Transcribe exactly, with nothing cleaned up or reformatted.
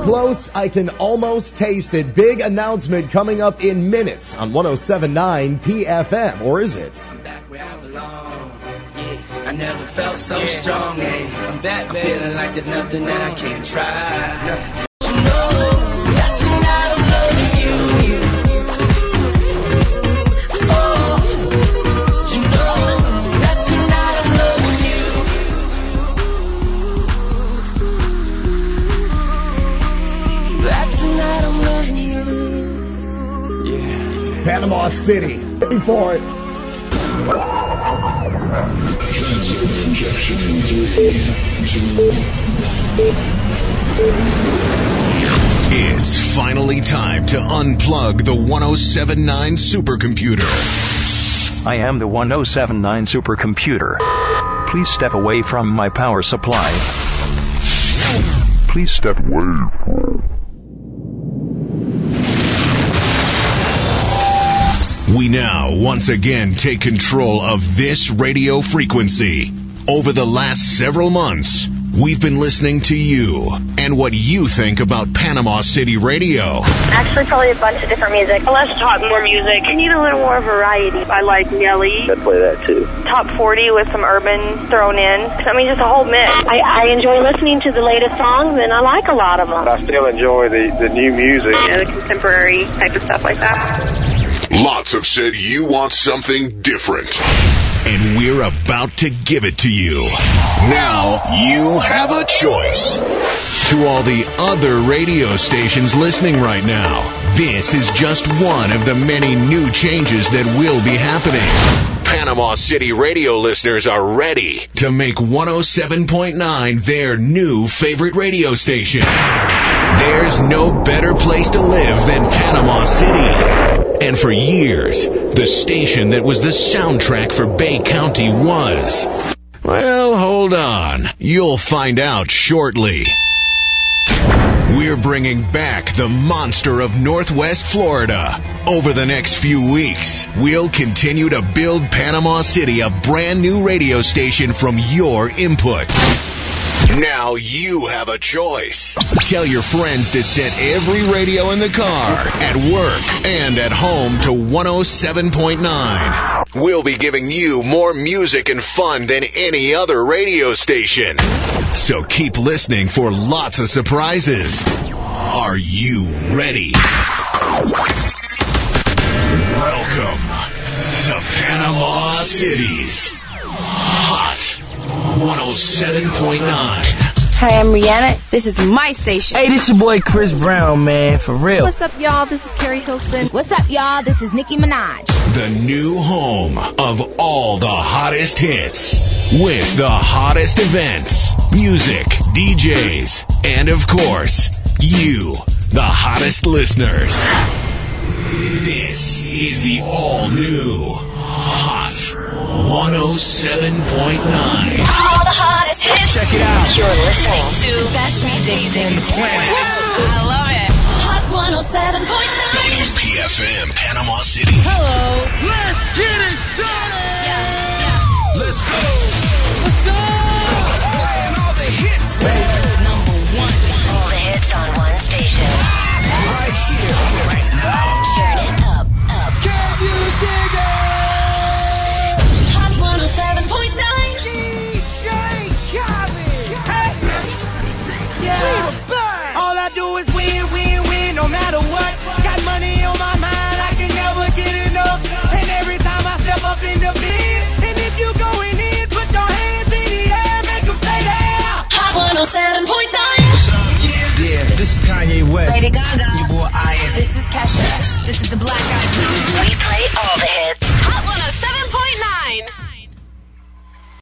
close, I can almost taste it. Big announcement coming up in minutes on one oh seven point nine P F M, or is it? I'm back where I belong. Yeah, I never felt so yeah. strong. Yeah. I'm back, I'm feeling like there's nothing that I can't try. You know that tonight I'm loving you. Oh, you know that tonight I'm loving you. That tonight I'm loving you. Yeah. Panama City. Ready for it. Injection in three, two. It's finally time to unplug the one oh seven point nine supercomputer. I am the one oh seven point nine supercomputer. Please step away from my power supply. Please step away from... We now once again take control of this radio frequency. Over the last several months, we've been listening to you and what you think about Panama City Radio. Actually, probably a bunch of different music. Let's talk more music. I need a little more variety. I like Nelly. I play that too. Top forty with some urban thrown in. I mean, just a whole mix. I, I enjoy listening to the latest songs, and I like a lot of them. I still enjoy the, the new music. Yeah, the contemporary type of stuff like that. Lots have said you want something different, and we're about to give it to you. Now you have a choice. To all the other radio stations listening right now, this is just one of the many new changes that will be happening. Panama City radio listeners are ready to make one oh seven point nine their new favorite radio station. There's no better place to live than Panama City. And for years, the station that was the soundtrack for Bay County was... Well, hold on. You'll find out shortly. We're bringing back the monster of Northwest Florida. Over the next few weeks, we'll continue to build Panama City a brand new radio station from your input. Now you have a choice. Tell your friends to set every radio in the car, at work, and at home to one oh seven point nine. We'll be giving you more music and fun than any other radio station. So keep listening for lots of surprises. Are you ready? Welcome to Panama City's Hot one oh seven point nine. Hi, I'm Rihanna. This is my station. Hey, this your boy Chris Brown, man, for real. What's up, y'all? This is Carrie Hilson. What's up, y'all? This is Nicki Minaj. The new home of all the hottest hits, with the hottest events, music, D Js, and of course, you, the hottest listeners. This is the all-new Hot one oh seven point nine. All the hottest hits. Check it out. You're listening to the best music in the planet. I love it. Hot one oh seven point nine. W P F M, Panama City. Hello, let's get it started. Yeah, yeah. Let's go. What's up? Playing all the hits, baby. Number one. All the hits on one station. Right here, right now. Turn it up, up. Can you dig it? Hot one oh seven point nine. Yeah. All I do is win, win, win, no matter what. Got money on my mind, I can never get enough. And every time I step up in the bed, and if you going in, put your hands in the air, make them say that. Hot one oh seven point nine. What's up? Yeah, yeah, this is Kanye West. Lady Gaga. Your boy I am. This is Kesha. This is the Black Eyed Peas. We play all the hits.